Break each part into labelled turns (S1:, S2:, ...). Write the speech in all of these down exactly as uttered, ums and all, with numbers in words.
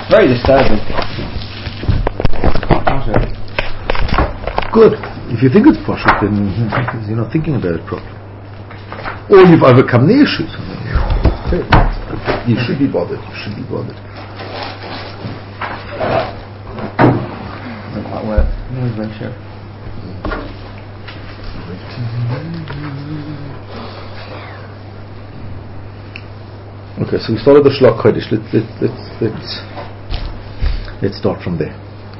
S1: Very disturbing.
S2: Good. If you think it's poshut, then you're not thinking about it properly. Or you've overcome the issues. You should be bothered. You should be bothered.
S1: Doesn't quite work. I'm always very sure.
S2: Okay, so we started the Shlach Kodesh. Let's let, let's let's let's start from there.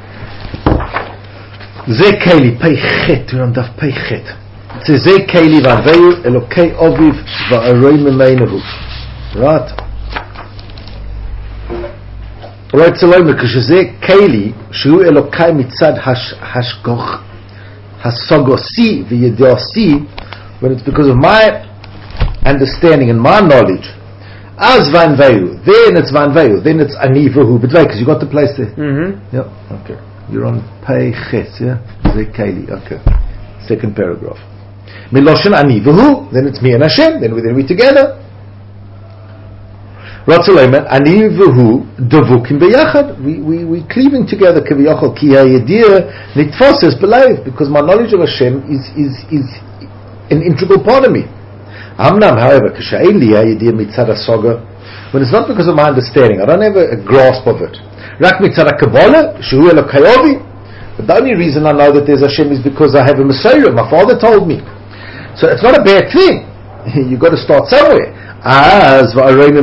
S2: Ze Keli Peichet. We're on Daf Peichet. It says Ze Keli Vaveyu Elokei Oviv Va'aroi Memeinehu. Right. Right. So like because Ze Keli Shu Elokei Mitzad Hash Hashgoch Hasogosi V'Yedasi. When it's because of my understanding and my knowledge. As Van Veyu, then it's Van Veyu, then it's Ani Vahu B'Dvei, because you got the place there.
S1: Mm-hmm.
S2: Yep. Okay. You're on Pei Ches, yeah? Ze Keli. Okay. Second paragraph. Miloshen Ani Vahu, then it's me and Hashem, then we then we together. Ratzalayman Ani Vahu Davukim Beyachad. We we we cleaving together Kaviyachal Ki Hayedir Nitfoses Believe, because my knowledge of Hashem is is is an integral part of me. Amnam, however, when it's not because of my understanding, I don't have a, a grasp of it. But the only reason I know that there's Hashem is because I have a Messiah. My father told me. So it's not a bad thing. You've got to start somewhere. As then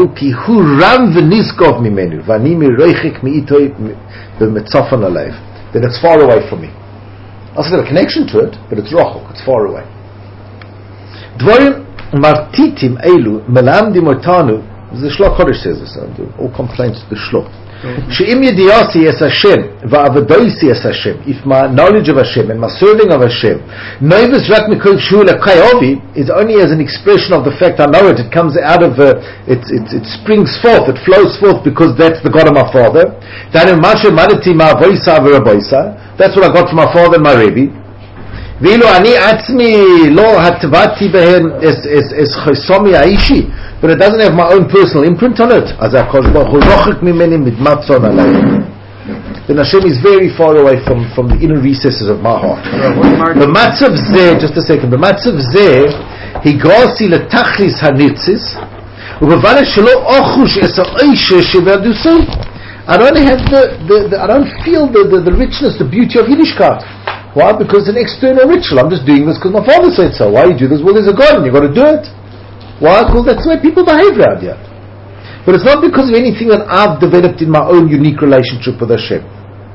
S2: it's far away from me. Also got a connection to it, but it's rachok, it's far away. Dvorim martitim elu melamdim otanu. The Shlach Kodesh says this. All complaints to the Shlach. She'im yediyasi es Hashem va'avadoisi es Hashem. If my knowledge of Hashem and my serving of Hashem noivis rak mikol shu lekayovi is only as an expression of the fact I know it. It comes out of uh, it, it. It springs forth. It flows forth because that's the God of my father. Then mashe malati ma voisa v'raboisa. That's what I got from my father and my Rebbe. Vilo ani atzmi lo hatvati behem es es es chosomi aishi, but it doesn't have my own personal imprint on it. As HaKadosh Baruch Hu rochek mimeni midmatzon alayim. Then Hashem is very far away from, from the inner recesses of my heart. B'matzav zeh, just a second. B'matzav zeh higasi letachlis hanitzis u'b'vale shelo ochush es ha'oishe shevadusay. I don't have the, the, the I don't feel the, the, the richness, the beauty of Yiddishkeit. Why? Because it's an external ritual. I'm just doing this because my father said so. Why do you do this? Well, there's a God and you've got to do it. Why? Because that's the way people behave around here. But it's not because of anything that I've developed in my own unique relationship with Hashem.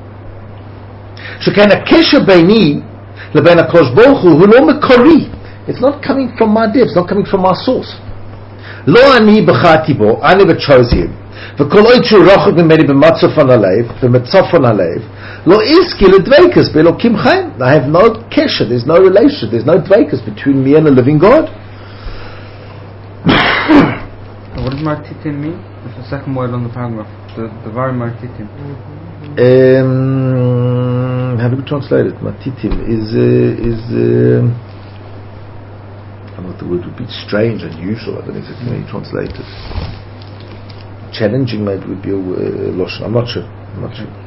S2: It's not coming from my depth. It's not coming from my source. I never chose him. I have no kesher, there's no relation, there's no dveikus between me and the living God.
S1: What does martitim mean? That's the second word on the paragraph. The the var martitim.
S2: Um, how do we translate it? Martitim is uh, is uh, I don't know what the word would be. Strange, unusual. I don't exactly know how you translate it. Challenging maybe would be a uh, lotion. I'm not sure. I'm not sure.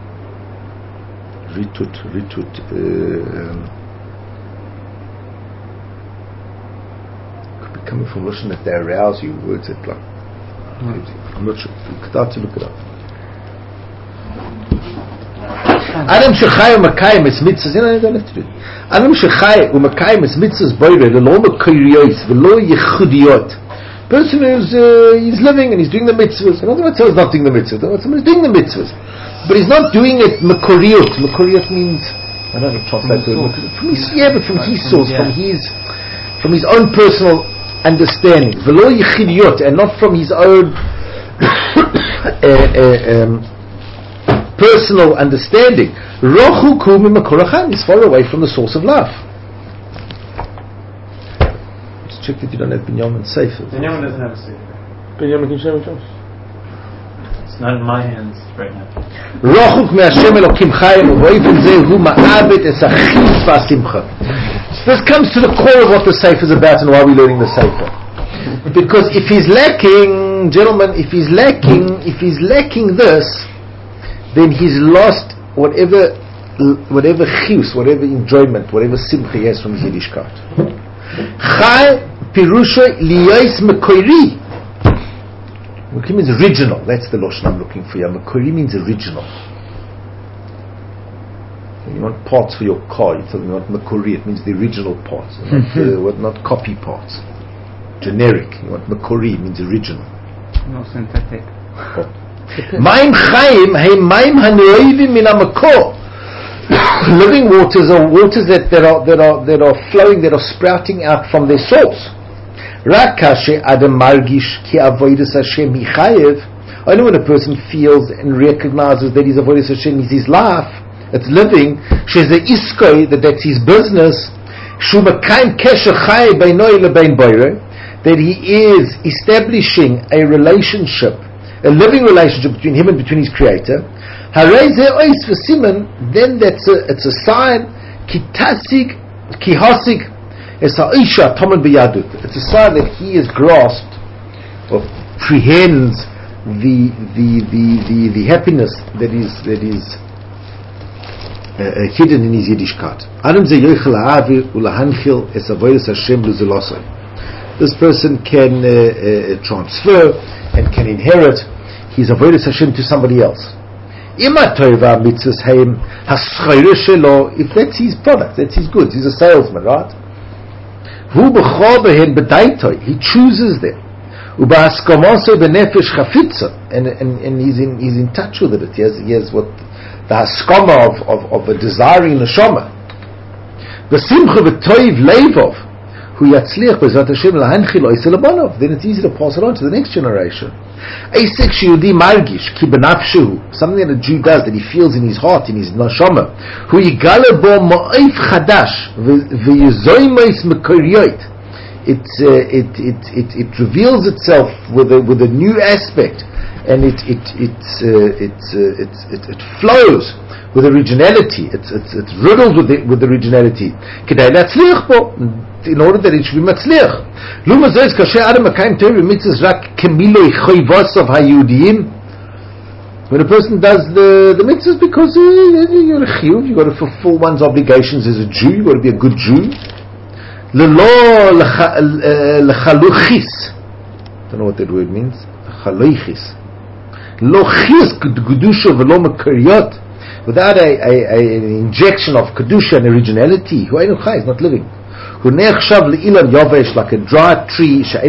S2: Ritut, ritut. Uh, um, could be coming from lotion that they arouse you. Words that like. Mm. I'm not sure. You could have to look it up. Adam shechai u'makayim es mitzvahs. You know, you don't have to do it. Adam shechai u'makayim es mitzvahs boire lo mekoiriyos v'lo yichudiyot. Person who's uh, he's living and he's doing the mitzvahs. I'm not going to tell he's not doing the mitzvahs. He's doing the mitzvahs, but he's not doing it makoriot. Makoriot means I don't know how to translate it. From his yeah, but from his source, from his from his own personal understanding. V'lo yichidiyot, and not from his own uh, uh, um, personal understanding. Rochu kumi makorachan is far away from the source of life. Check that you don't have Binyamin Sefer.
S3: Binyamin doesn't have a Sefer.
S2: Binyamin, can you show me first?
S3: It's not in my hands right now.
S2: Rochuk me'Hashem Elokim Chayim u'voifen zeh hu ma'abed es achif v'asimcha. This comes to the core of what the Sefer is about and why we're learning the Sefer. Because if he's lacking, lacking, gentlemen, if he's lacking, if he's lacking this, then he's lost whatever, whatever chiyus, whatever enjoyment, whatever simcha he has from his Yiddishkeit. Chai pirusha liyos mekoiri. Mekoiri means original. That's the lotion I'm looking for here. Mekoiri means original. You want parts for your car, you tell me what Makuri, it means the original parts, not, uh, what, not copy parts. Generic, you want Makuri, means original.
S1: No synthetic.
S2: Maim Chaim, hey Maim Hanoivim min HaMakor. Living waters are waters that, that are that are that are flowing, that are sprouting out from their source. Rak kashe adam margish ki avodas Hashem hi chayev. Only when a person feels and recognizes that his avodas Hashem is his life, it's living, she's a iskoi, that that's his business, shumakayim kesher chay beinoi lebein boire, that he is establishing a relationship, a living relationship between him and between his creator. Harei ze ois v'siman, then that's a, it's a sign, ki tasig, ki hasig, es ha'isha tomen b'yadut. It's a sign that he is grasped, or prehends the, the, the, the, the happiness that is, that is, Uh, uh, hidden in his Yiddishkeit. This person can uh, uh, transfer and can inherit his avodas Hashem to somebody else. If that's his product, that's his goods, he's a salesman, right? He chooses them. And, and, and he's in he's in touch with it. He has, he has what the haskama of, of, of a desiring neshama. V'simcha v'toiv leivov hu yatzliach b'ezrat Hashem lahanchil oisel abanov. Then it's easy to pass it on to the next generation. Eisek sheyudi margish ki benafshehu, something that a Jew does, that he feels in his heart, in his neshama. Hu yigale bo mo'if chadash v'yizoymois mekoriyot. It, uh, it it it it reveals itself with a with a new aspect. And it it it uh, it, uh, it it it flows with originality. It's it's it's riddled with the, with originality. In order that it should be matzliach. When a person does the the mitzvahs because uh, you're a chiyuv, you got to fulfill one's obligations as a Jew. You got to be a good Jew. Don't know what that word means. Chaloichis. Without a, a, a, an injection of kedusha and originality, is not living. Like a dry tree. So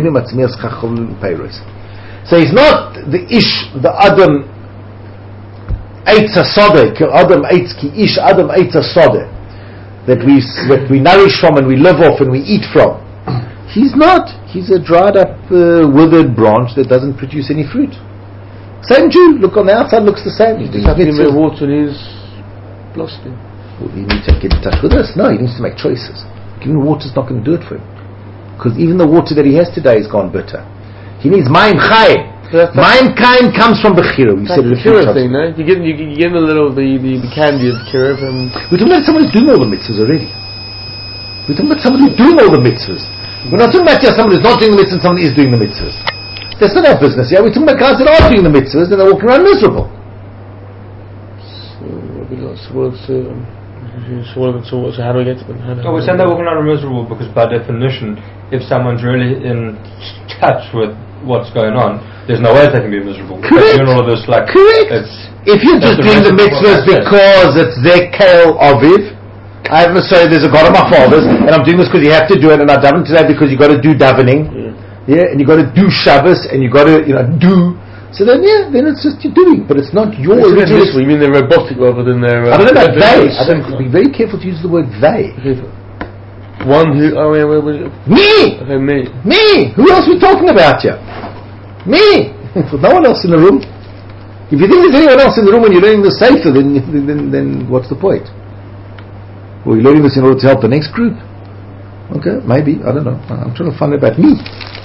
S2: he's not the ish, the Adam Eitz HaSodeh, Adam Eitz ki ish, Adam Eitz HaSodeh, that we that we nourish from and we live off and we eat from. He's not. He's a dried up, uh, withered branch that doesn't produce any fruit. Same Jew, look on the outside, looks the same. He's
S4: doing give him water and he's blossoming.
S2: Well, he needs to get in touch with us. No, he needs to make choices. Giving water's not going to do it for him, because even the water that he has today is gone bitter. He needs Mayim Chai. Mayim Kain comes from Bechira. We said it a few times. Thing, no?
S4: You give him, you, you give him a little the, the, the candy of Bechira. And
S2: we're talking about someone who's doing all the mitzvahs already. We're talking about someone who's doing all the mitzvahs. We're not talking about yeah, someone who's not doing the mitzvahs and someone who is doing the mitzvahs. That's not our business, yeah? We're talking about guys that are doing the mitzvahs and they're walking around miserable.
S4: So, so, so, so, so how do we get to them? How do,
S3: oh, we're saying they're walking around miserable because by definition, if someone's really in touch with what's going on, there's no way they can be miserable.
S2: Correct.
S3: Doing all of this, like,
S2: Correct. If you're just doing the mitzvahs because it's their kale aviv, I have to say there's a God of my fathers, and I'm doing this because you have to do it, and I daven today because you got to do davening. Yeah. Yeah, and you got to do Shabbos, and you got to, you know, do. So then, yeah, then it's just you're doing, but it's not your original.
S4: You mean they're robotic rather than they're. Uh,
S2: I don't know about they. I don't. Be very careful to use the word they.
S4: One who. Oh yeah, where was it?
S2: Me.
S4: Okay, me.
S2: Me. Who else are we talking about here? Me. No one else in the room. If you think there's anyone else in the room when you're learning the Sefer, then then then what's the point? Well, you're learning this in order to help the next group. Okay, maybe I don't know. I'm trying to find out about me.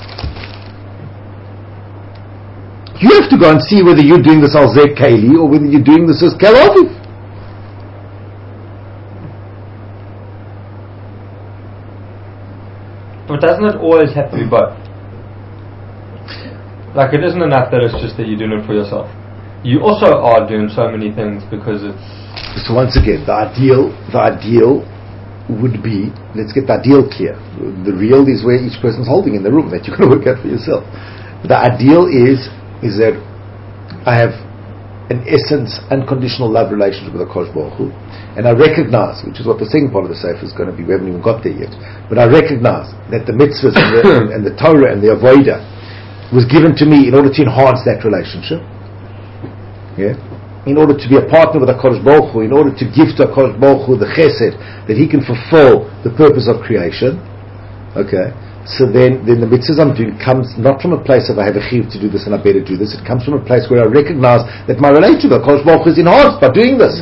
S2: You have to go and see whether you're doing this as Zeh Kaili or whether you're doing this as Kalaviv.
S3: But doesn't it always have to be both? Like, it isn't enough that it's just that you're doing it for yourself. You also are doing so many things because it's...
S2: So once again, the ideal, the ideal would be, let's get the ideal clear. The real is where each person's holding in the room, that you're going to work out for yourself. The ideal is, is that I have an essence, unconditional love relationship with the Kosh Baruch Hu, and I recognize, which is what the second part of the Sefer is going to be, we haven't even got there yet, but I recognize that the mitzvahs and the, and the Torah and the Avodah was given to me in order to enhance that relationship. Yeah, in order to be a partner with HaKadosh Baruch Hu, in order to give to HaKadosh Baruch Hu the chesed, that He can fulfill the purpose of creation. Okay, so then, then the mitzvahs I'm doing comes not from a place of I have a chiv to do this and I better do this. It comes from a place where I recognize that my relationship with HaKadosh Baruch Hu is enhanced by doing this.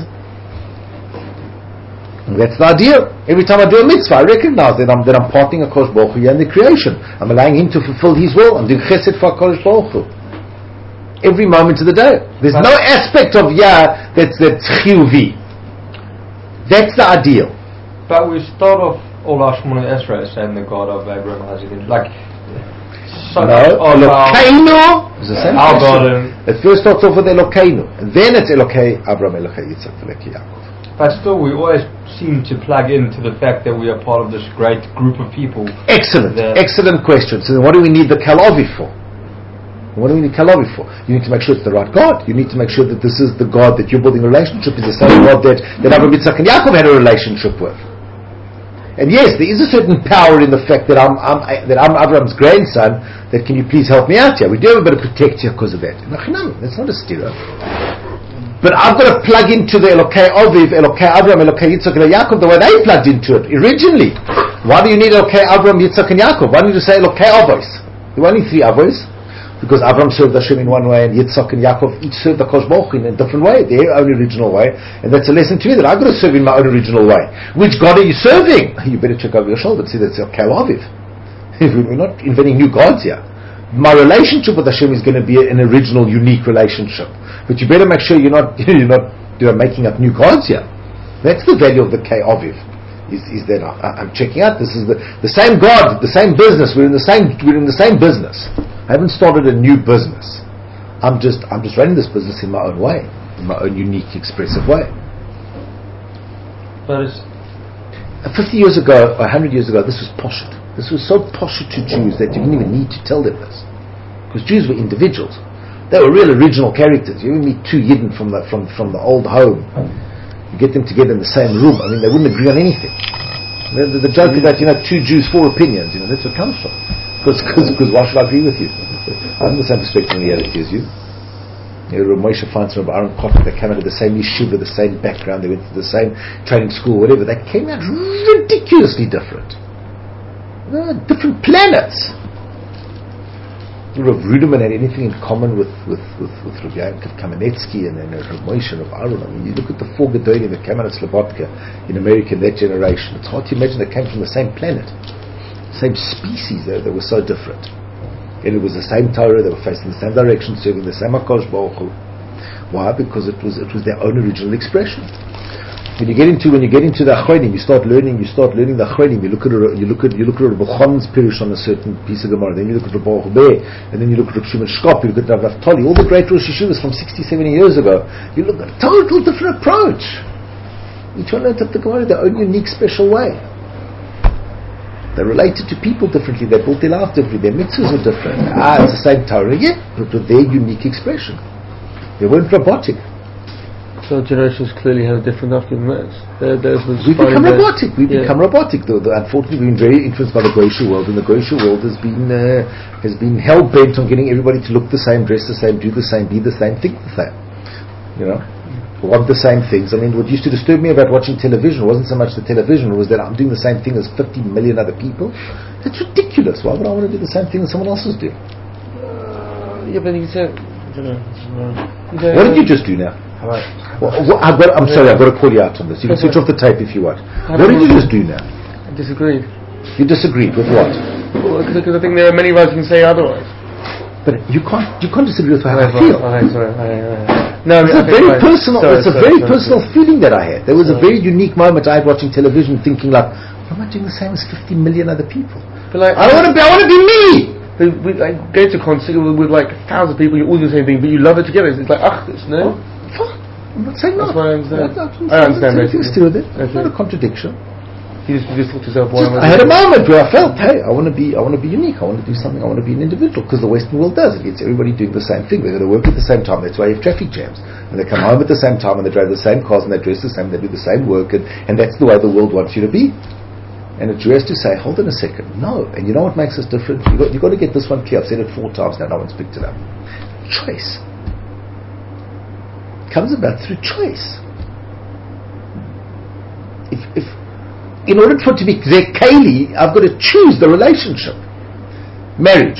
S2: And that's the idea. Every time I do a mitzvah, I recognize that I'm, that I'm partnering HaKadosh Baruch Hu in the creation. I'm allowing Him to fulfill His will. I'm doing chesed for HaKadosh Baruch Hu. Every moment of the day. There's no aspect of yeah that's that's chiyuvi. That's the ideal.
S3: But we start off all our Shemona Esrei saying the God of Abraham, Isaac, and like so
S2: no, Elokeinu is the same
S3: our
S2: question.
S3: God.
S2: It first starts off with Elokeinu, and then it's Elokei Abraham, Elokei Yitzchak, Elokei Yaakov.
S3: But still, we always seem to plug into the fact that we are part of this great group of people.
S2: Excellent, excellent question. So then, what do we need the Kalavi for? What do we need Kalavi for? You need to make sure it's the right God. You need to make sure that this is the God that you're building a relationship is the same God that, that Abraham, Yitzchak and Yaakov had a relationship with. And yes, there is a certain power in the fact that I'm, I'm that I'm Abraham's grandson, that can you please help me out here? We do have a bit of protect here because of that. No, that's not a stira. But I've got to plug into the Elokei Aviv, Elokei Abraham, Elokei Yitzchak and Yaakov the way they plugged into it originally. Why do you need Elokei Abraham, Yitzchak and Yaakov? Why don't you say Elokei Avos? There were only three Avos. Because Abraham served Hashem in one way, and Yitzchak and Yaakov each served the Kosh Baruch Hu in a different way, their own original way. And that's a lesson to me that I've got to serve in my own original way. Which God are you serving? You better check over your shoulder and see that's Elokei Aviv. We're not inventing new gods here. My relationship with Hashem is going to be an original, unique relationship. But you better make sure you're not you're not you're making up new gods here. That's the value of the Kei Aviv. Is, is that I, I'm checking out. This is the, the same God, the same business. We're in the same we're in the same business. I haven't started a new business. I'm just I'm just running this business in my own way, in my own unique, expressive way.
S3: But it's
S2: fifty years ago, or a hundred years ago, this was poshut. This was so poshut to Jews that you didn't even need to tell them this, because Jews were individuals. They were real original characters. You meet two Yidden from the from from the old home. You get them together in the same room. I mean, they wouldn't agree on anything. The, the, the joke about, you know, two Jews, four opinions. You know, that's where it comes from. Because why should I agree with you? I have the same perspective on reality as you. You know, Moshe Feinstein, Aaron Kotter, they came out of the same yeshiva, the same background, they went to the same training school, whatever. They came out ridiculously different. They're different planets. Rav Ruderman had anything in common with with with, with Rav Yaakov Kamenetsky and, and Rav Moshe and Rav Aaron. I mean, you look at the four Gedolim that came out of Slobodka in America in that generation. It's hard to imagine they came from the same planet, same species. They, they were so different. And it was the same Torah. They were facing the same direction, serving the same HaKadosh Baruch Hu. Why? Because it was it was their own original expression. When you get into when you get into the Achronim, you start learning. You start learning the Achronim. You look at you look at you look at Rabbi Chon's pirush on a certain piece of Gemara. Then you look at Rabbi Hubei, and then you look at Rabbi Shimon Shkop. You look at Rav Naftali. All the great Rosh Yeshivas from sixty, seventy years ago. You look at a total different approach. Each one learned the Gemara in their own unique, special way. They related to people differently. They built their life differently. Their mitzvahs were different. Ah, it's the same Torah, yeah, but with their unique expression. They weren't robotic.
S4: So generations clearly have different arguments. There,
S2: we become robotic. We yeah. become robotic. Though, though, unfortunately, we've been very influenced by the Goyish world, and the Goyish world has been uh, has been hell bent on getting everybody to look the same, dress the same, do the same, be the same, think the same. You know, want the same things. I mean, what used to disturb me about watching television wasn't so much the television; it was that I'm doing the same thing as fifty million other people. That's ridiculous. Why would I want to do the same thing that someone else is doing?
S4: Uh, yeah, but you said, you know, you know,
S2: what did you just do now?
S4: Right.
S2: Well, well, I've got, I'm sorry, I've got to call you out on this. You can switch off the tape if you want. What did you just do now?
S4: I disagreed.
S2: You disagreed with what?
S4: Well, because I think there are many ways you can say otherwise.
S2: But you can't, you can't disagree with how
S4: okay,
S2: I feel.
S4: Okay, sorry. Okay, okay. No,
S2: it's
S4: I
S2: a very
S4: right.
S2: personal.
S4: Sorry,
S2: it's a
S4: sorry,
S2: very
S4: sorry,
S2: personal
S4: sorry.
S2: feeling that I had. There was sorry. a very unique moment I had watching television, thinking like, "Why am I doing the same as fifty million other people?"
S4: But like,
S2: I don't want to be. I want to be me.
S4: We, we like, go to a concert with, with like a thousand people, you all do the same thing, but you love it together. It's, it's like, ach, it's no.
S2: Fine. I'm not saying
S4: That's
S2: no.
S4: what I understand.
S2: I,
S4: I understand, basically.
S2: Still with it.
S4: Okay.
S2: It's not a contradiction.
S4: You just, you just thought to yourself, why
S2: Just,
S4: am
S2: I had a
S4: doing
S2: moment where I felt, hey, I want to be, I want to be unique. I want to do something. I want to be an individual, because the Western world does. It gets everybody doing the same thing. They're going to work at the same time. That's why you have traffic jams. And they come home at the same time, and they drive the same cars, and they dress the same. They do the same work, and, and that's the way the world wants you to be. And a Jew has to say, hold on a second, no. And you know what makes us different? You got, you got to get this one clear. I've said it four times now. No one's picked it up. Choice. It comes about through choice. If, if in order for it to be Zekeli, I've got to choose the relationship. Marriage.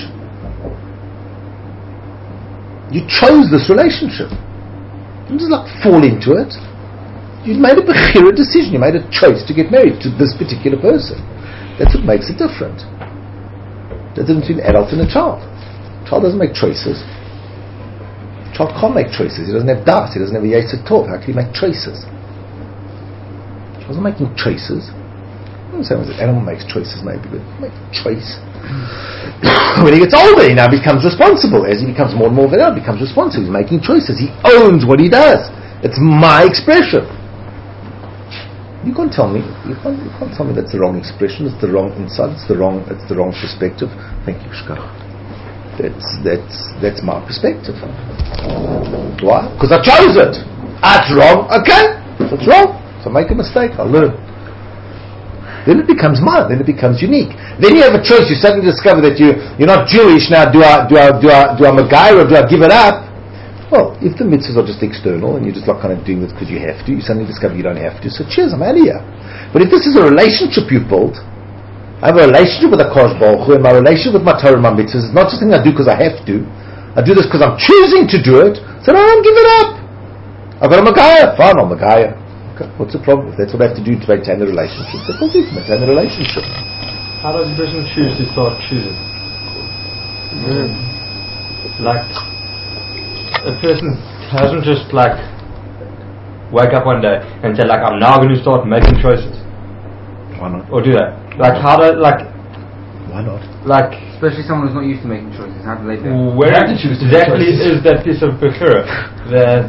S2: You chose this relationship. You didn't just like fall into it. You made a bechira decision. You made a choice to get married to this particular person. That's what makes it different. That's the difference between an adult and a child. A child doesn't make choices. A child can't make choices. He doesn't have das. He doesn't have a yetzer tov. How can he make choices? He wasn't making choices. I'm not saying an animal makes choices, maybe, but he makes a choice. When he gets older, he now becomes responsible. As he becomes more and more of an adult, he becomes responsible. He's making choices. He owns what he does. It's my expression. You can't tell me. You can't, you can't tell me that's the wrong expression. It's the wrong insight. It's the wrong. It's the wrong perspective. Thank you, Shkach. That's that's that's my perspective. Why? Because I chose it. That's wrong. Okay, that's wrong. So I make a mistake. I learn. Then it becomes mine. Then it becomes unique. Then you have a choice. You suddenly discover that you you're not Jewish now. Do I do I do I do I Magai or do I give it up? Well, if the mitzvahs are just external and you're just like kind of doing this because you have to, you suddenly discover you don't have to. So cheers, I'm out of here. But if this is a relationship you build, I have a relationship with a Kosh Baruch Hu, and my relationship with my Torah and my mitzvahs is not just something I do because I have to. I do this because I'm choosing to do it. So I don't give it up. I've got a Magaya. Fine, I'm Magaya. Okay, what's the problem? If that's what I have to do to maintain the relationship, that's what I do to maintain the relationship.
S3: How does a person choose to start choosing?
S4: Mm.
S3: Like, a person doesn't just like wake up one day and say like, I'm now going to start making choices.
S2: Why not?
S3: Or do that? Like how do like?
S2: Why not?
S3: Like
S1: especially someone who's not used to making choices. How do they do it?
S3: Where
S1: They have to choose to make
S3: exactly
S1: choices.
S3: is that piece of bechira that?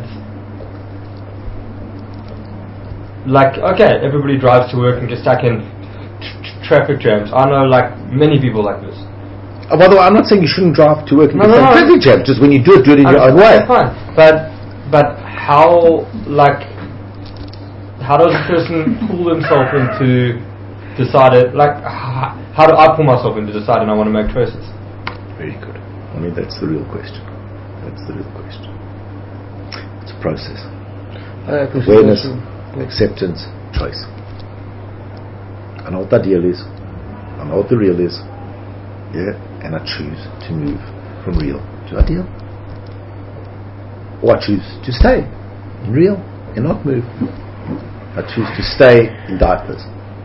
S3: Like okay, everybody drives to work and gets stuck in t- t- traffic jams. I know like many people like this.
S2: Uh, by the way, I'm not saying you shouldn't drive to work in
S3: No,
S2: the
S3: no, no.
S2: traffic jam. Just when you do it, do it in your own way.
S3: Fine, but but how like how does a person pull himself into decided like h- how do I pull myself into deciding I want to make choices?
S2: Very good. I mean, that's the real question. That's the real question. It's a process.
S4: I appreciate
S2: Awareness,
S4: that.
S2: acceptance, choice. I know what the ideal is. I know what the real is. Yeah, and I choose to move from real to ideal. Or I choose to stay in real and not move. I choose to stay in diapers.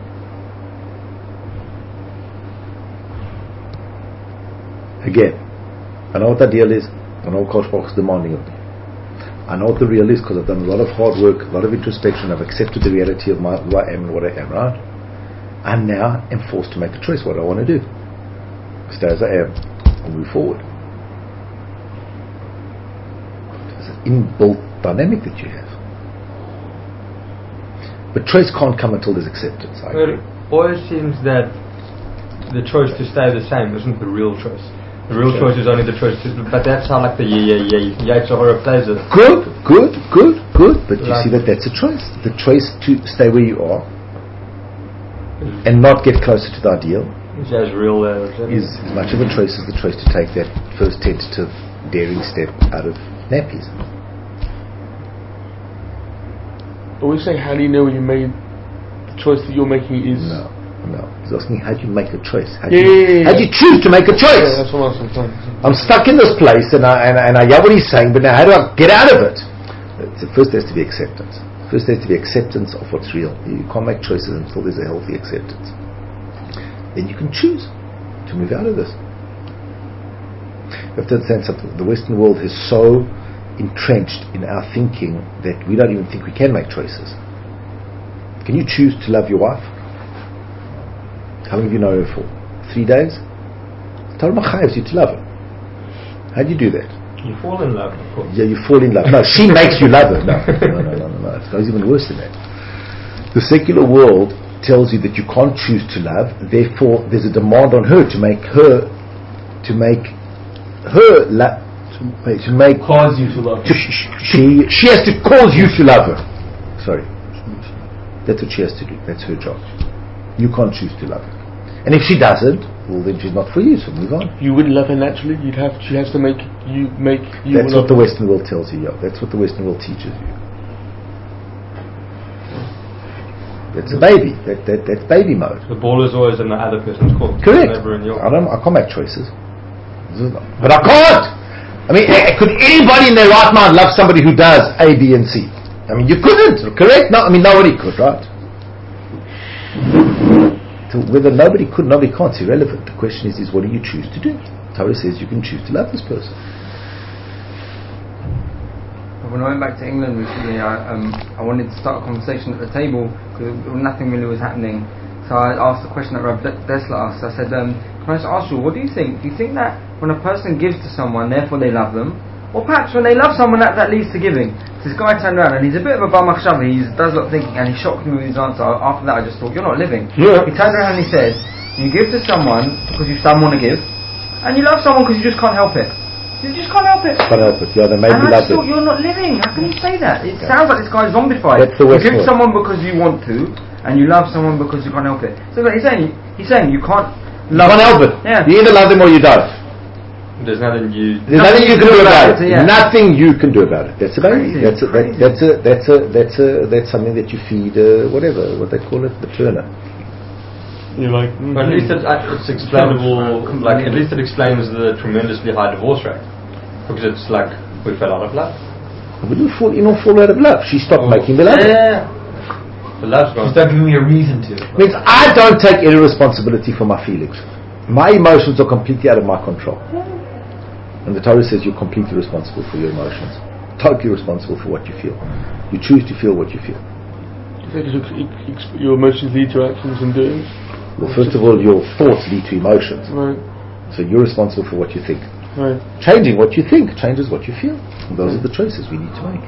S2: Again, I know what the ideal is. I know what Kosh Baruch is demanding of me. I know what the real is because I've done a lot of hard work, a lot of introspection. I've accepted the reality of my, who I am and what I am, right? I now am forced to make a choice what I want to do. Stay as I am and move forward. There's an inbuilt dynamic that you have. But choice can't come until there's acceptance. I
S3: But
S2: agree.
S3: it always seems that the choice to stay the same isn't the real choice. The real
S2: Sure.
S3: choice is only the choice to, but that's how like the yeah yeah yeah Yetzer Hara plays it.
S2: Good, good, good, good. But you
S3: Like-
S2: see that that's a choice. The choice to stay where you are and not get closer to the ideal
S3: It's as real as
S2: is as much of a choice as the choice to take that first tentative, daring step out of nappies.
S4: But we say, how do you know when you made the choice that you're making is?
S2: No, no. He's asking, how do you make a choice? How do
S4: Yeah,
S2: you,
S4: yeah, yeah,
S2: how do you choose to make a choice?
S4: Yeah, that's what I'm saying.
S2: I'm stuck in this place and I, and, I, and I hear what he's saying, but now how do I get out of it? It's, first there has to be acceptance. First there has to be acceptance of what's real. You can't make choices until there's a healthy acceptance. Then you can choose to move out of this. You have to understand something. The Western world is so entrenched in our thinking that we don't even think we can make choices. Can you choose to love your wife? How long have you known her for? Three days? Torah chayaves you to love her. How do you do that?
S3: You fall in love, of course.
S2: Yeah, you fall in love. No, she makes you love her. No, no, no, no, no, no. It goes even worse than that. The secular world tells you that you can't choose to love, therefore there's a demand on her to make her, to make her, la- to, to make...
S4: Cause you to love
S2: to, she, she has to cause you to love her. Sorry. That's what she has to do. That's her job. You can't choose to love her. And if she doesn't, well then she's not for you, so move on.
S4: You wouldn't love her naturally. You'd have. She has to make you make you.
S2: That's what
S4: love
S2: the
S4: her.
S2: Western world tells you. Yeah, that's what the Western world teaches you. That's a baby. That, that that's baby mode.
S3: The ball is always in the other person's court.
S2: Correct.
S3: Never in your.
S2: I don't. I can't make choices. But I can't. I mean, eh, could anybody in their right mind love somebody who does A, B, and C? I mean, you couldn't. Correct? No. I mean, nobody could, right? So whether nobody could, nobody can't, it's irrelevant. The question is, is what do you choose to do? Torah says you can choose to love this person.
S1: When I went back to England recently, I, um, I wanted to start a conversation at the table because nothing really was happening. So I asked the question that Rav Dessler asked. I said, um, can I just ask you, what do you think? Do you think that when a person gives to someone, therefore they love them? Or perhaps when they love someone, that, that leads to giving? So this guy turned around and he's a bit of a bar machshava, he does a lot of thinking, and he shocked me with his answer. After that I just thought, you're not living.
S2: Yeah.
S1: He turned around and he said, you give to someone because you don't want to give, and you love someone because you just can't help it. You just can't help it.
S2: Can't help it. Yeah, they made
S1: and
S2: me
S1: I
S2: love
S1: just thought,
S2: it.
S1: you're not living. How can you say that? It
S2: Yeah.
S1: sounds like this guy's zombified.
S2: That's the
S1: You
S2: West
S1: give
S2: world.
S1: someone because you want to, and you love someone because you can't help it. So like he's saying, he's saying you can't
S2: You can't help it.
S1: Yeah.
S2: You either love them or you don't.
S3: There's nothing you.
S2: There's nothing, you can do about it.
S1: yeah.
S2: Nothing you can do about it. That's a baby.
S1: Crazy,
S2: That's a, that,
S1: crazy.
S2: that's a that's a that's a that's something that you feed uh, whatever what they call it, the turner.
S4: You're like.
S3: But at least it, uh, it's explainable. Like at least it explains the tremendously high divorce rate, because it's like we fell out of love.
S2: We didn't fall, you know, fall out of love. She stopped
S3: Oh.
S2: making me love her.
S3: Yeah. The love's gone.
S5: Start giving me a reason to.
S2: Means I don't take any responsibility for my feelings. My emotions are completely out of my control. And the Torah says you're completely responsible for your emotions. Totally responsible for what you feel. You choose to feel what you feel.
S4: Your emotions lead to actions and doings.
S2: Well, first of all, your thoughts lead to emotions.
S4: Right.
S2: So you're responsible for what you think.
S4: Right.
S2: Changing what you think changes what you feel. And those are the choices we need to make.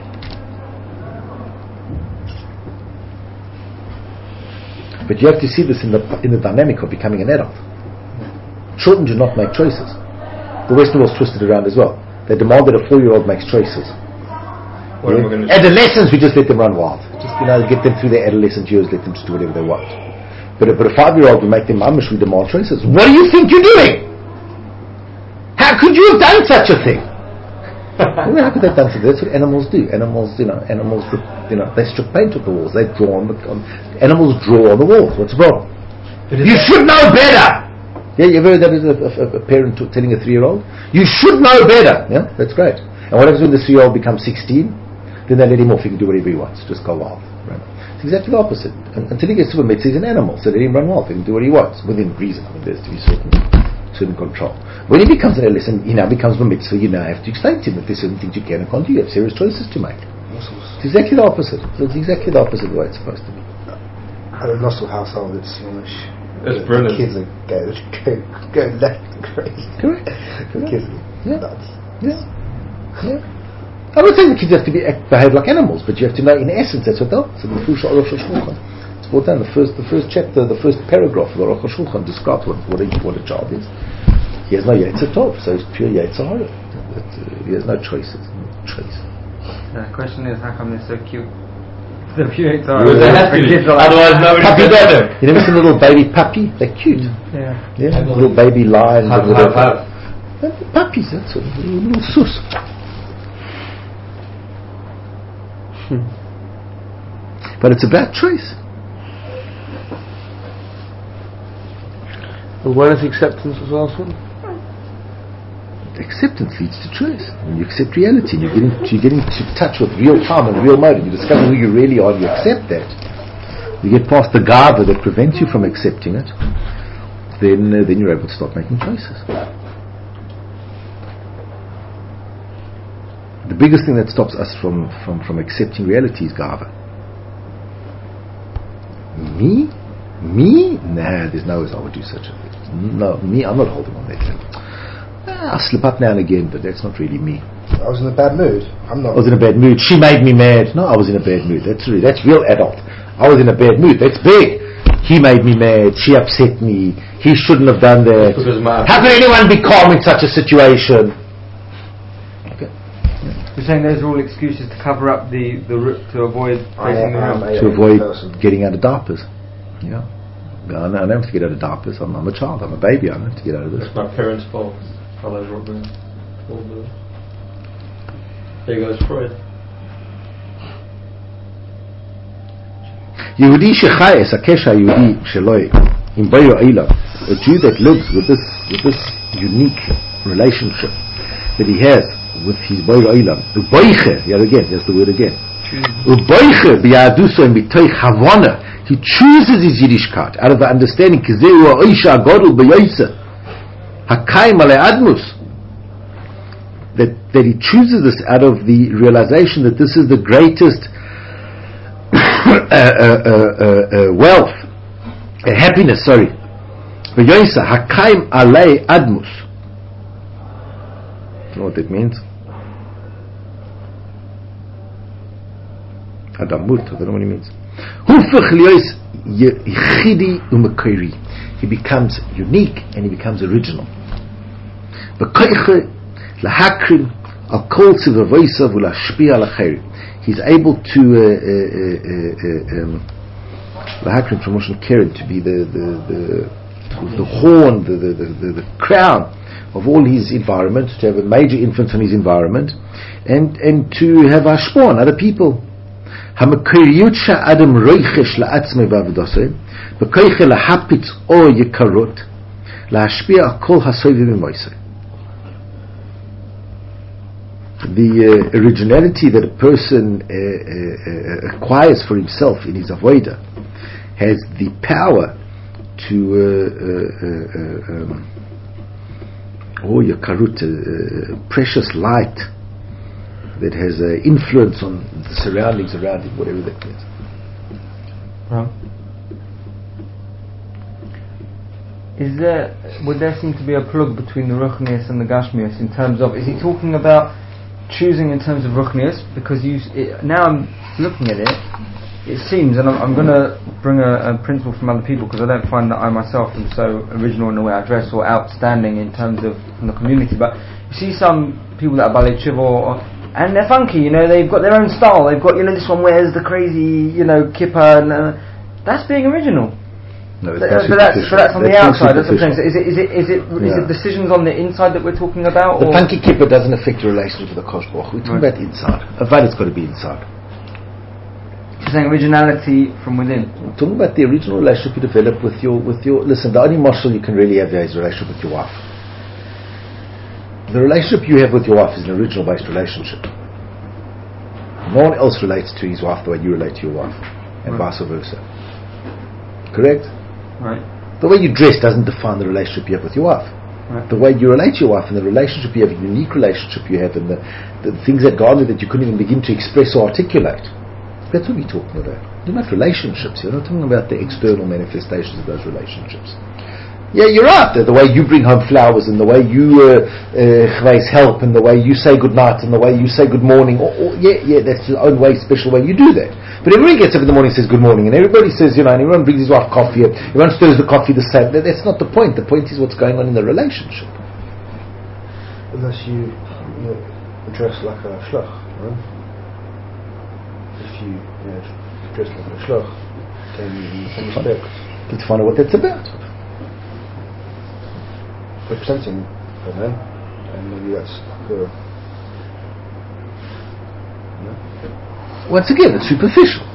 S2: But you have to see this in the in the dynamic of becoming an adult. Children do not make choices. The Western world's twisted around as well. They demand that a four-year-old makes choices.
S3: What am I
S2: Yeah?
S3: going to
S2: Adolescents, we just let them run wild. Just, you know, get them through their adolescent years, let them just do whatever they want. But a, but a five-year-old, we make them mamish, we demand choices. What do you think you're doing? How could you have done such a thing? Well, how could they have done something? That's what animals do. Animals, you know, animals, you know, they strip paint on the walls. They draw on the, on, animals draw on the walls. What's the problem? You should know better! Yeah, you ever heard that as a, a, a parent t- telling a three-year-old? You should know better! Yeah, that's great. And what happens when the three-year-old becomes sixteen? Then they let him off, he can do whatever he wants. Just go wild. Right? It's exactly the opposite. And, until he gets to a mitzvah, he's an animal. So let him run wild. He can do what he wants. Within reason. I mean, there's to be certain certain control. When he becomes an adolescent, he now becomes a mitzvah, you now have to explain to him that there's certain things you can and can't do. You have serious choices to make. It's exactly the opposite. It's exactly the opposite of the way it's supposed to be.
S6: At a Russell household, it's almost
S3: It's
S6: the
S3: brilliant.
S6: kids are going, go, go left crazy.
S2: Correct.
S6: The kids are
S2: Yeah.
S6: nuts.
S2: Yeah. Yeah. I'm not saying the kids have to be act, behave like animals, but you have to know in essence that's what they're. So the Fush Aruch HaShulchan, it's brought down the first, the first chapter, the first paragraph of the Aruch HaShulchan describes what what a, what a child is. He has no Yetzer Tov, so it's pure Yetzer Hara. But, uh, he has no choices. No choice.
S1: The question is, how come they're so cute? The cute.
S3: Because they have to. Otherwise, nobody
S2: Puppy
S3: can
S2: dog.
S3: them.
S2: You never seen a little baby puppy? They're cute.
S1: Yeah.
S2: Yeah, little baby lions.
S3: Have,
S2: and
S3: have,
S2: whatever.
S3: have.
S2: Puppies, that's a little sus. But it's about choice.
S4: Awareness, acceptance was the last one.
S2: Acceptance leads to choice. When you accept reality, and you're getting you're getting to touch with real time and real mode, and you discover who you really are, and you accept that. You get past the gava that prevents you from accepting it. Then, uh, then you're able to start making choices. The biggest thing that stops us from, from, from accepting reality is gava. Me? Me? Nah, there's no way I would do such a thing. No, me, I'm not holding on that level. Ah, I slip up now and again, but that's not really me.
S6: I was in a bad mood. I'm not.
S2: I was in a bad mood. She made me mad. No, I was in a bad mood. That's real. That's real adult. I was in a bad mood. That's big. He made me mad. She upset me. He shouldn't have done that. How can anyone be calm in such a situation? Okay.
S1: You're saying those are all excuses to cover up the the root to avoid facing the real.
S2: To avoid getting out of diapers. Yeah. I don't have to get out of diapers. I'm, I'm a child. I'm a baby. I don't have to get out of this.
S3: It's my parents' fault. How they brought me. There goes Freud.
S2: יהודי שחי, הקשר היהודי שלו עם בורא עולם, a Jew that lives with this with this unique relationship that he has with his bורא עולם, uboiche, yeah again, there's the word again, uboiche biyaduso and bitoich havana, he chooses his Yiddishkeit out of the understanding, kizeu ha'oisha agodol b'yoyse, hakayim alei admus, that that he chooses this out of the realization that this is the greatest uh, uh, uh, uh, wealth, uh, happiness, sorry. V'yoysa hakayim alei admus. You know what that means? Adamut, I don't know what it means. Hufach liyois yichidi u'mekori. He becomes unique and he becomes original. V'koiche lahakrim al kol tzivavoysav u'lashpia al acherim. He's able to lahakrim from Moshe Keren, to be the the the, the horn, the the, the the crown of all his environment, to have a major influence on his environment, and and to have ashpah on other people. Hamakoriyut sha'adam roichesh la'atzmei ba'avodosei, v'koiche lahapitz o yekarot, la'ashpia al kol hasovim imoisei. The uh, originality that a person uh, uh, uh, acquires for himself in his avodah has the power to uh, uh, uh, um, oh your karut, uh, precious light that has an uh, influence on the surroundings around it, whatever that is.
S1: Right. Is there, would there seem to be a plug between the ruchnius and the gashmius in terms of, is he talking about choosing in terms of ruchnius? Because you, it, now I'm looking at it, it seems, and I'm, I'm going to bring a, a principle from other people, because I don't find that I myself am so original in the way I dress or outstanding in terms of from the community, but you see some people that are balei tshuva, or, and they're funky, you know, they've got their own style, they've got, you know, this one wears the crazy, you know, kippah, and uh, that's being original.
S2: No,
S1: but, uh, but that's but that's on that's the outside. That's what I'm saying. So is it is it is it yeah. is it decisions on the inside that we're talking about?
S2: The
S1: or?
S2: funky kippah doesn't affect your relationship with the Kosh Baruch Hu. We're talking right. about inside. Avodah it's got to be inside.
S1: You're saying originality from within.
S2: We're talking about the original relationship you develop with your with your. Listen, the only marshal you can really have there is a relationship with your wife. The relationship you have with your wife is an original based relationship. No one else relates to his wife the way you relate to your wife, and right. vice versa. Correct?
S1: Right.
S2: The way you dress doesn't define the relationship you have with your wife. Right. The way you relate to your wife and the relationship you have, a unique relationship you have, and the, the things that God did that you couldn't even begin to express or articulate. That's what we're talking about. They're not relationships. You're not talking about the external manifestations of those relationships. Yeah, you're right. The, the way you bring home flowers, and the way you uh, uh, help, and the way you say good night, and the way you say good morning. Or, or, yeah, yeah, that's your own way, special way you do that. But everybody gets up in the morning and says good morning, and everybody says, you know, and everyone brings his wife coffee, and everyone stirs the coffee the same. That, that's not the point. The point is what's going on in the relationship.
S6: Unless you, you know, dress like a shluch, right? If you, you know, dress like a shluch, then in some respect.
S2: Let's find out what that's about.
S6: Representing a man, and maybe that's the.
S2: Once again, it's superficial.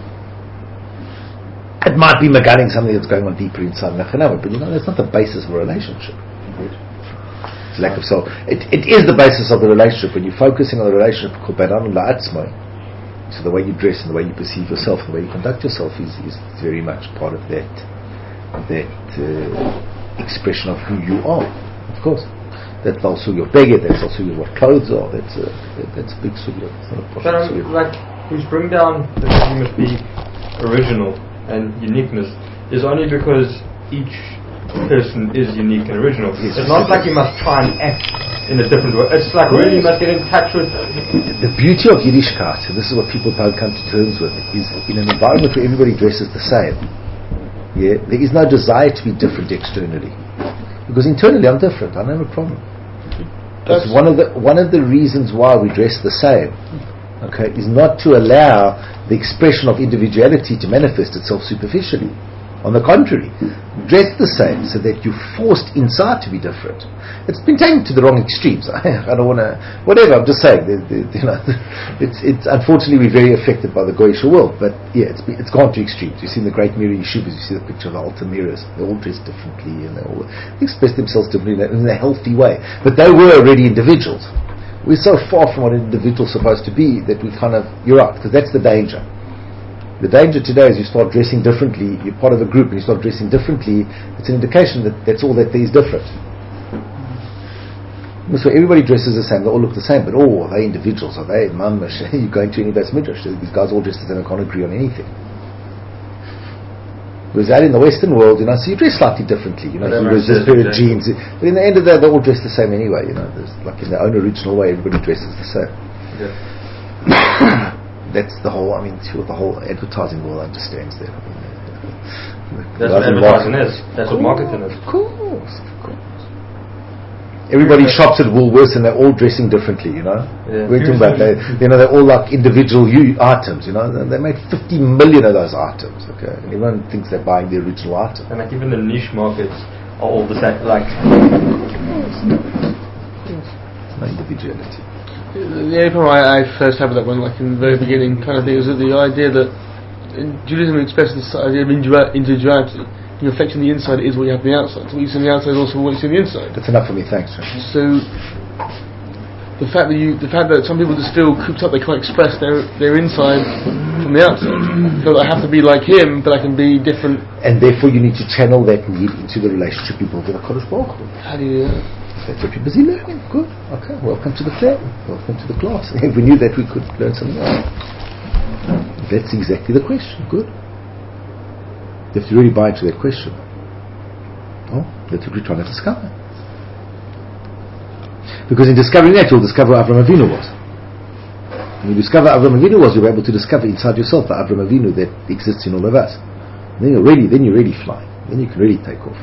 S2: It might be megaling something that's going on deeper inside Nechanama, but you know, that's not the basis of a relationship. It's lack of soul. It, it is the basis of the relationship. When you're focusing on the relationship called Be'adam La'atzmai, so the way you dress and the way you perceive yourself and the way you conduct yourself is, is very much part of that that uh, expression of who you are. Of course. That's also your beggar, that's also your what clothes are, that's a, that, that's a big sugya. It's not a
S3: but um, like, who's bring down that you must be original and uniqueness is only because each person is unique and original.
S2: Yes,
S3: It's not like you must try and act in a different way. It's like really you must get in touch with.
S2: The beauty of Yiddishkeit, and this is what people don't come to terms with, is in an environment where everybody dresses the same. Yeah, there is no desire to be different externally, because internally I'm different. I don't have a problem. That's one of the one of the reasons why we dress the same. Okay, is not to allow the expression of individuality to manifest itself superficially. On the contrary, dress the same so that you're forced inside to be different. It's been taken to the wrong extremes. I, I don't want to, whatever. I'm just saying, the, the, you know, it's it's unfortunately we're very affected by the Goyish world. But yeah, it's been, it's gone to extremes. You've seen the great mirror yeshivas. You see the picture of the altar mirrors. They're all dressed differently and they all they express themselves differently in a, in a healthy way. But they were already individuals. We're so far from what an individual's supposed to be that we kind of you're right, because that's the danger. The danger today is you start dressing differently, you're part of a group and you start dressing differently, it's an indication that that's all that there is different. So everybody dresses the same, they all look the same, but oh, are they individuals? Are they mamish? You're going to any best midrash, these guys all dress the same and can't agree on anything. Whereas out in the Western world, you know, so you dress slightly differently, you know, you wear just pair of jeans, but in the end of the day, they all dress the same anyway, you know, there's, like in their own original way, everybody dresses the same. Yeah. That's the whole, I mean, sure, the whole advertising world understands that. I mean,
S3: that's what advertising is. That's what marketing is.
S2: Of course, of course. Everybody yeah. shops at Woolworths and they're all dressing differently, you know. Yeah. We're talking about, they, you know, they're all like individual u- items, you know. They made fifty million of those items, okay. And everyone thinks they're buying the original item.
S3: And like even the niche markets are all the same, like.
S2: No individuality.
S4: The only problem I, I first had with that one, like in the very beginning, kind of thing, was that the idea that Judaism expresses this idea of individuality. Your effect on the inside is what you have on the outside. So what you see on the outside is also what you see on the inside.
S2: That's enough for me, thanks. Sir.
S4: So the fact that you, the fact that some people just feel cooped up, they can't express their their inside from the outside. So I have to be like him, but I can be different.
S2: And therefore, you need to channel that need into the relationship you build with the Kodesh Baruch Hu.
S4: How do you? Uh,
S2: That's what you're busy learning. Good. Okay. Welcome to the club. Welcome to the class. If we knew that, we could learn something else. That's exactly the question. Good. You have to really buy into that question. Oh, that's what we're trying to discover. Because in discovering that, you'll discover who Avram Avinu was. When you discover Avram Avinu was, you'll be able to discover inside yourself the Avram Avinu that exists in all of us. And then you're ready. Then you're really flying. Then you can really take off.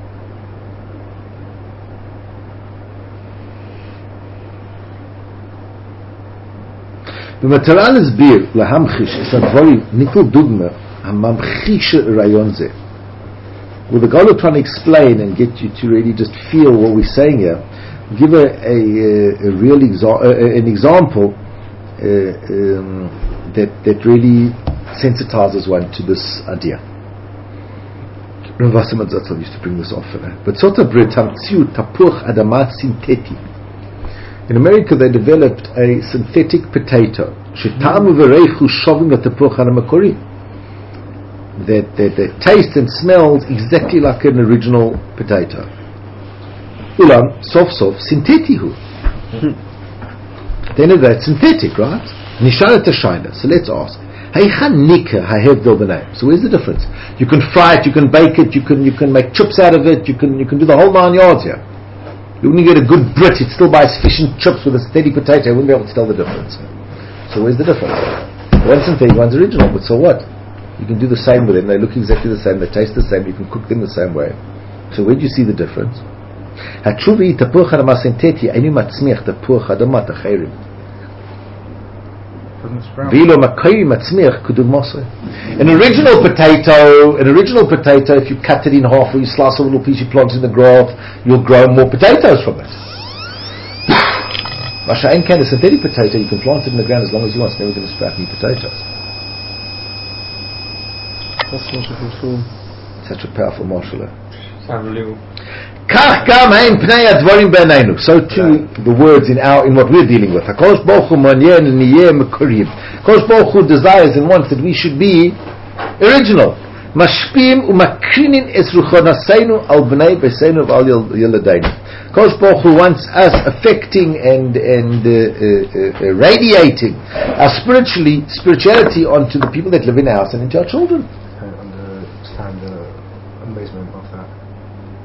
S2: במטרה להסביר, להמחיש את הדברים, ניתן דוגמה הממחיש רעיון זה. With the goal of trying to explain and get you to really just feel what we're saying here, give a, a, a real exa- uh, an example uh, um, that that really sensitizes one to this idea. Rav Wasserman Zatzal used to bring this often. But Sota Brit Hamtziu Tapuch Adamat Sinteti. In America, they developed a synthetic potato. That, that, that tastes and smells exactly like an original potato. Ulam, sof sof, syntetihu. Then that's synthetic, right? Nishanet Tashina. So let's ask. So where's the difference? You can fry it, you can bake it, you can you can make chips out of it, you can you can do the whole nine yards here. You wouldn't get a good Brit, he'd still buy fish and chips with a steady potato, he wouldn't be able to tell the difference. So where's the difference? One's synthetic, one's original, but so what? You can do the same with them, they look exactly the same, they taste the same, you can cook them the same way. So where do you see the difference? An original potato, an original potato, if you cut it in half or you slice a little piece, you plant it in the ground, you'll grow more potatoes from it. Masha'en can, a synthetic potato, you can plant it in the ground as long as you want, it's never going to sprout new potatoes.
S4: That's wonderful.
S2: Such a powerful martial art.
S3: Unbelievable.
S2: So too the words in our in what we're dealing with. HaKadosh Baruch Hu manyen niyeh mekorim. HaKadosh Baruch Hu desires and wants that we should be original. Mashpim umakrinin es ruchonaseinu al bnei beseinu al yeladeinu. HaKadosh Baruch Hu wants us affecting and and uh, uh, uh, radiating our spiritually spirituality onto the people that live in our house and into our children.
S6: I understand the amazement of that.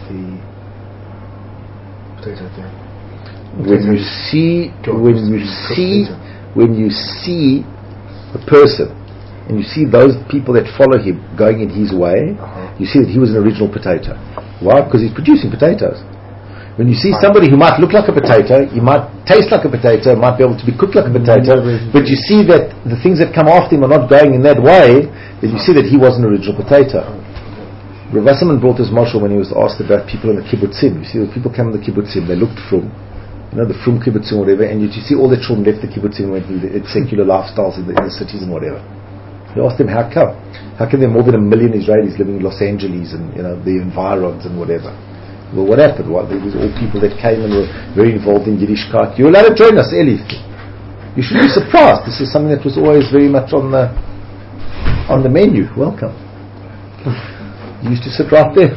S6: the potato thing.
S2: When you see,
S6: God
S2: when
S6: used to
S2: you
S6: be cooked
S2: see,
S6: potato.
S2: when you see a person, and you see those people that follow him going in his way,
S6: Uh-huh.
S2: you see that he was an original potato. Why? Because he's producing potatoes. When you see somebody who might look like a potato, he might taste like a potato, might be able to be cooked like a potato, but you see that the things that come after him are not going in that way, then you see that he was an original potato. Rav Wasserman brought this marshal when he was asked about people in the kibbutzim. You see, the people came in the kibbutzim, they looked from, you know, the from kibbutzim or whatever, and you, you see all the children left the kibbutzim and went into the secular lifestyles in the, in the cities and whatever. He asked them, how come? How come there are more than a million Israelis living in Los Angeles and, you know, the environs and whatever? Well, what happened? Well, there was all people that came and were very involved in Yiddishkeit. You're allowed to join us, Eli. You should be surprised. This is something that was always very much on the on the menu. Welcome. You used to sit right there.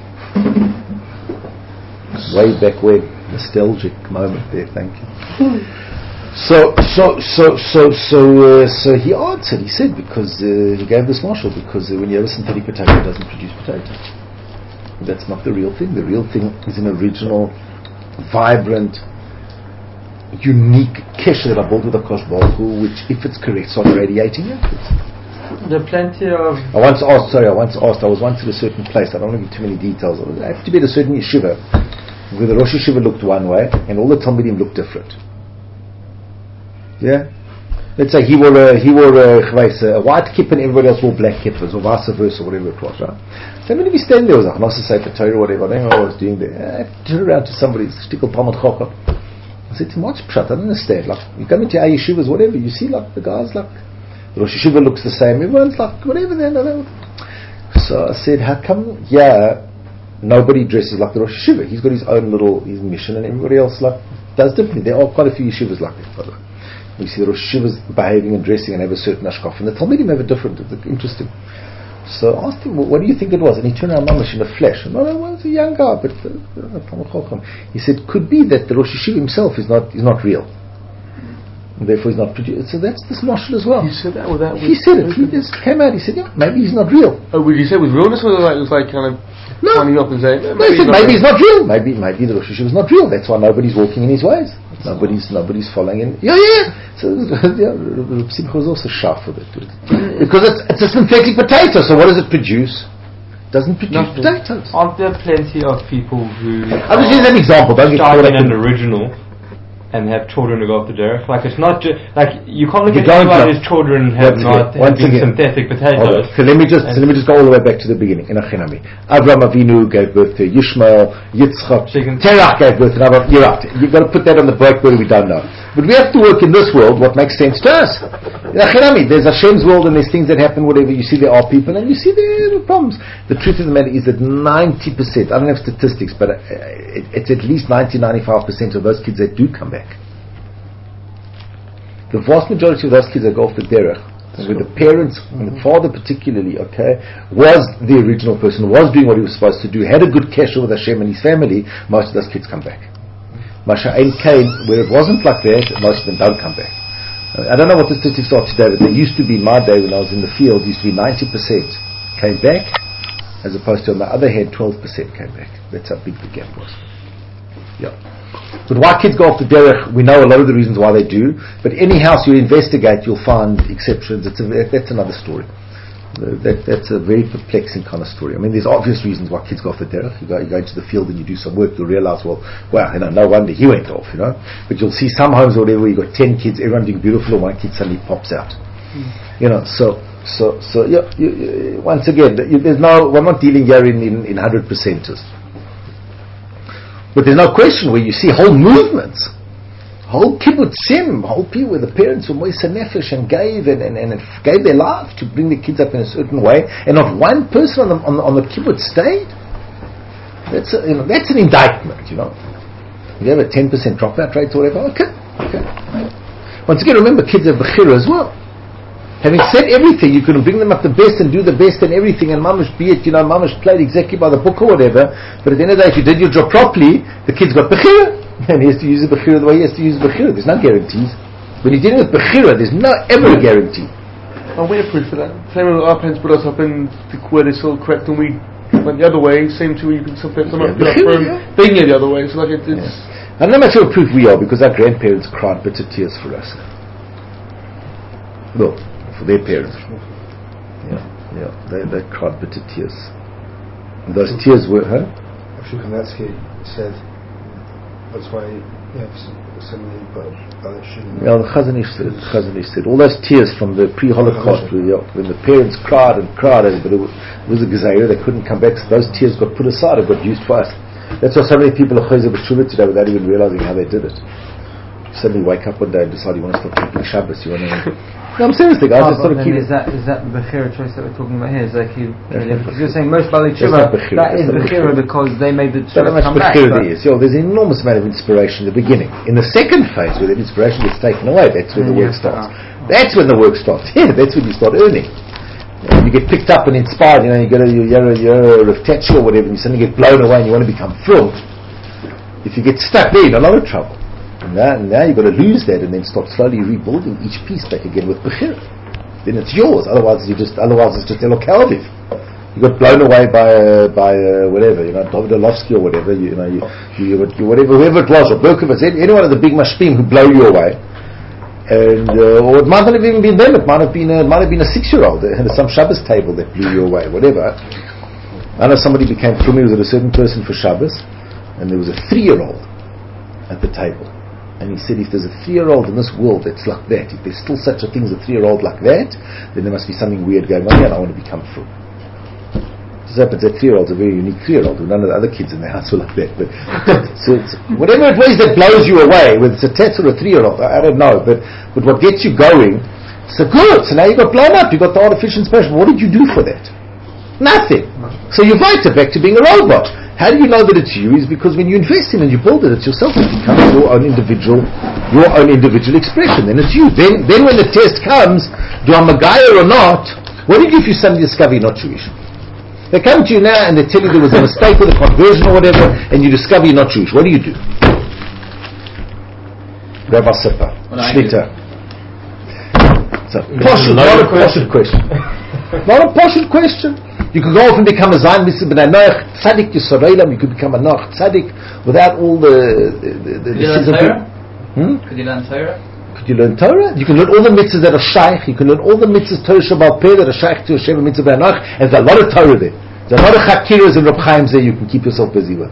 S2: Way back when. Nostalgic moment there, thank you. So, so, so, so, so, uh, so he answered. He said because uh, he gave this marshal because uh, when you have a synthetic potato, it doesn't produce potatoes. That's not the real thing. The real thing is an original, vibrant, unique kesher that I built with a Kosh Baruch Hu, which, if it's correct, starts radiating outwards.
S3: There are plenty of.
S2: I once asked. Sorry, I once asked. I was once at a certain place. I don't want to give too many details. I have to be at a certain yeshiva where the Rosh Yeshiva looked one way and all the Talmidim looked different. Yeah. Let's say he wore a, he wore a, a white kippah and everybody else wore black kippahs, or vice versa, whatever it was, right? So when we stand there, I was like, Nasa say Torah or whatever, I don't know what I was doing there. I turned around to somebody, Shtikl Talmud Chacham. I said to him, what's pshat? I don't understand. Like, you come into our yeshivas, whatever, you see like the guys like, the Rosh Yeshiva looks the same, everyone's like, whatever, they know. So I said, how come, yeah, nobody dresses like the Rosh Yeshiva? He's got his own little, his mission, and everybody else like, does differently. There are quite a few yeshivas like that, by the way. We see the Rosh Yeshivas behaving and dressing and have a certain ashkaf, and the Talmidim have a different. It's interesting. So I asked him, what do you think it was? And he turned around mamash in a flash. No, no, well, it's a young guy, but uh, he said, could be that the Rosh Yeshiva himself is not is not real, and therefore he's not produced. So that's this marshal as well.
S4: He said that without.
S2: He said it. He just came out. He said, yeah, maybe he's not real.
S4: Oh, would you say with realness, or like it was like kind of
S2: no.
S4: winding up and saying,
S2: no, he said maybe he's not real. Maybe maybe the Rosh Yeshiva is not real. That's why nobody's walking in his ways. Nobody's nobody's following in. Yeah, yeah. So yeah, Simcha was also sharp with it because it's it's a synthetic potato. So what does it produce? It doesn't produce
S3: Nothing.
S2: potatoes.
S3: Aren't there plenty of people who
S2: I'm just using an example. Don't get caught up
S3: in an
S2: in
S3: original and have children who go off the derech? Like it's not just like you can't look
S2: You
S3: at
S2: don't
S3: anyone
S2: know.
S3: whose children have
S2: Once
S3: not
S2: again,
S3: have
S2: once
S3: been
S2: again.
S3: synthetic
S2: Hold
S3: potatoes.
S2: on. So let me just so let me just go all the way back to the beginning. In Achinami, Avraham Avinu gave birth to Yishmael, Yitzchak,
S3: Chicken.
S2: Terach gave birth to Abraham. You're right. You've got to put that on the breakboard. We don't know, but we have to work in this world. What makes sense to us? In Achinami, there's Hashem's world, and there's things that happen. Whatever you see, there are people, and you see there are problems. The truth of the matter is that ninety percent. I don't have statistics, but it, it's at least ninety, ninety-five percent of those kids that do come back. The vast majority of those kids that go off the derech, where the parents, and the father particularly, okay, was the original person, was doing what he was supposed to do, had a good kesher with Hashem and his family, most of those kids come back. Masha Ein Kain, where it wasn't like that, most of them don't come back. I don't know what the statistics are today, but they used to be, in my day when I was in the field, used to be ninety percent came back, as opposed to on the other hand, twelve percent came back. That's how big the gap was. Yeah. But why kids go off the derech, we know a lot of the reasons why they do, but any house you investigate, you'll find exceptions. It's a, that's another story. That, that's a very perplexing kind of story. I mean, there's obvious reasons why kids go off the derech. You go, you go into the field and you do some work, you'll realize, well, wow, you know, no wonder he went off, you know. But you'll see some homes or whatever, you've got ten kids, everyone doing beautiful, and one kid suddenly pops out. Mm. You know, so, so, so, yeah, you, you, once again, you, there's no, we're not dealing here in, in, in one hundred percenters. But there's no question where you see whole movements, whole kibbutzim, whole people where the parents were moiser nefesh and gave and, and, and gave their life to bring the kids up in a certain way, and not one person on the on the, on the kibbutz stayed. That's a, you know that's an indictment. You know, you have a ten percent dropout rate or whatever. Okay, okay. Once again, remember kids have bechira as well. Having said everything, you can bring them up the best and do the best and everything, and mamash be it, you know, mamash played exactly by the book or whatever, but at the end of the day, if you did your job properly, the kid's got bechira, and he has to use the bechira the way he has to use the bechira. There's no guarantees. When you're dealing with bechira, there's no ever guarantee.
S4: Oh, we're proof for that. Same with our parents put us up in the where it's all correct, and we went the other way, same too, you can still pick them up,
S2: Yeah,
S4: you know, from
S2: yeah.
S4: being here the other way. So like it, it's
S2: I don't know much of a proof we are because our grandparents cried bitter tears for us. Well, for their parents. Yeah, yeah, they, they cried bitter tears. And those tears were, huh?
S6: Actually, Kanetsky said that's why you have so, so many but other shouldn't.
S2: Yeah, the Chazon Ish said, Chazon Ish said, all those tears from the pre-Holocaust, when the, when the parents cried and cried, but it was, it was a gezaira, they couldn't come back, so those tears got put aside and got used for us. That's why so many people are Chayzer B'Tshuvah today without even realizing how they did it. Suddenly wake up one day and decide you want to stop keeping Shabbos, you want to... No, I'm seriously, guys,
S1: Oh,
S2: it's not a
S1: then
S2: keep.
S1: is that is that the Bechira choice that we're talking about here? Is that you,
S2: That's
S1: yeah,
S2: not
S1: because you're saying most Bali
S2: That's
S1: Tshuva,
S2: not Bechira,
S1: that is
S2: that's not
S1: Bechira
S2: Bechira.
S1: because they made the
S2: So
S1: Tshuva
S2: much
S1: come back.
S2: Bechira
S1: but-
S2: there is. Yo, there's an enormous amount of inspiration in the beginning. In the second phase, where the inspiration gets taken away, that's when the
S1: Yeah,
S2: work
S1: yeah,
S2: starts.
S1: uh,
S2: That's when the work starts. Yeah, that's when you start earning. Yeah, you get picked up and inspired, you know, you go to your, your, your Raftetchi or whatever, and you suddenly get blown away and you want to become thrilled. If you get stuck there, you're in a lot of trouble. And now, now you've got to lose that and then start slowly rebuilding each piece back again with Bechira. Then it's yours. Otherwise, you just otherwise it's just Elokalviv. You got blown away by uh, by uh, whatever, you know, David Orlovsky or whatever. You, you know, you, you, you whatever whoever it was, or Berkovitz, any, any one of the big mashpim who blow you away. And uh, or it might not have even been them. It might have been a, it might have been a six-year-old at some Shabbos table that blew you away. Whatever. I know somebody became familiar with a certain person for Shabbos, and there was a three-year-old at the table. And he said, if there's a three-year-old in this world that's like that, if there's still such a thing as a three-year-old like that, then there must be something weird going on here, and I want to become full. So but that three-year-old's a very unique three-year-old. None of the other kids in the house were like that. But so it's, whatever it was that blows you away, whether it's a tet or a three-year-old, I, I don't know. But but what gets you going? So good. So now you got blown up. You got the artificial inspiration. What did you do for that? Nothing. So you invite it back to being a robot. How do you know that it's you? Is because when you invest in it and you build it, it's yourself. It becomes your own individual, your own individual expression. Then it's you. Then, then when the test comes, do I Magaya or not? What do you do if you suddenly discover you're not Jewish? They come to you now and they tell you there was a mistake with a conversion or whatever, and you discover you're not Jewish. What do you do? Rabbi Sippa, Shlita. So, poshut, not a poshut question. Not a poshut question. You could go off and become a Zayin Mitzvah B'nai Noach Tzadik Yisraelim. You could become a Noach Tzadik without all the the, the, the
S5: Could you learn Torah? Hmm? Could you learn Torah?
S2: Could you learn Torah? You can learn all the mitzvahs that are shaykh. You can learn all the mitzvahs Torah Shabbat Peh that are shaykh to Hashem Mitzvah B'nai Noach. And there's a lot of Torah there. There's a lot of Chakiras and Reb Chaim's there you can keep yourself busy with.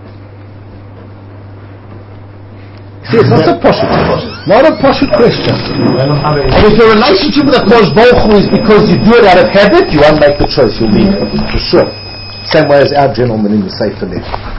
S2: See, it's not a poshut. Not a poshut question. And if your relationship with the Kosh Baruch Hu is because you do it out of habit, you won't make the choice, you'll leave it. For sure. Same way as our gentleman in the Sefer left.